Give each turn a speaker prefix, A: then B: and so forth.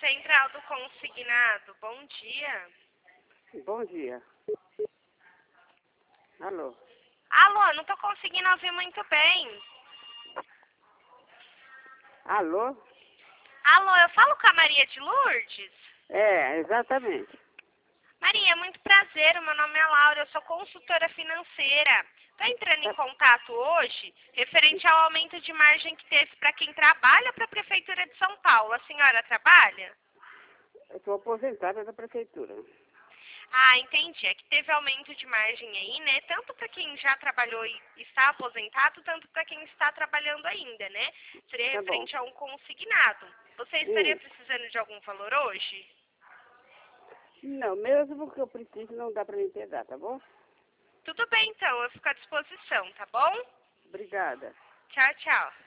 A: Central do Consignado, bom dia.
B: Bom dia. Alô?
A: Alô, não tô conseguindo ouvir muito bem.
B: Alô?
A: Alô, eu falo com a Maria de Lourdes?
B: É, exatamente.
A: Maria, muito prazer, o meu nome é Laura, eu sou consultora financeira. Estou entrando em contato hoje referente ao aumento de margem que teve para quem trabalha para a Prefeitura de São Paulo. A senhora trabalha?
B: Eu sou aposentada da prefeitura.
A: Ah, entendi. É que teve aumento de margem aí, né? Tanto para quem já trabalhou e está aposentado, tanto para quem está trabalhando ainda, né? Seria
B: Tá bom.
A: referente a um consignado. Você estaria precisando de algum valor hoje?
B: Não, mesmo que eu precise, não dá para me pegar, tá bom?
A: Tudo bem, então. Eu fico à disposição, tá bom?
B: Obrigada.
A: Tchau, tchau.